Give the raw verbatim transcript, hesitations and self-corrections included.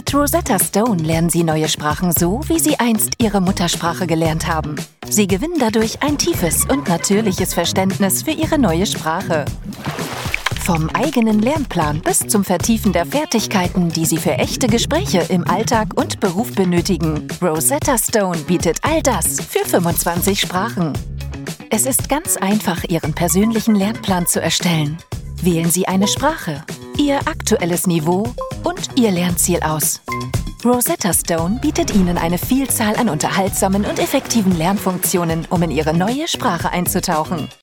Mit Rosetta Stone lernen Sie neue Sprachen so, wie Sie einst Ihre Muttersprache gelernt haben. Sie gewinnen dadurch ein tiefes und natürliches Verständnis für Ihre neue Sprache. Vom eigenen Lernplan bis zum Vertiefen der Fertigkeiten, die Sie für echte Gespräche im Alltag und Beruf benötigen. Rosetta Stone bietet all das für fünfundzwanzig Sprachen. Es ist ganz einfach, Ihren persönlichen Lernplan zu erstellen. Wählen Sie eine Sprache, Ihr aktuelles Niveau und Ihr Lernziel aus. Rosetta Stone bietet Ihnen eine Vielzahl an unterhaltsamen und effektiven Lernfunktionen, um in Ihre neue Sprache einzutauchen.